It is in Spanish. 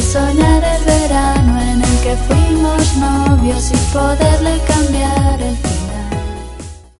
soñar el verano en el que fuimos novios y poderle cambiar el fin.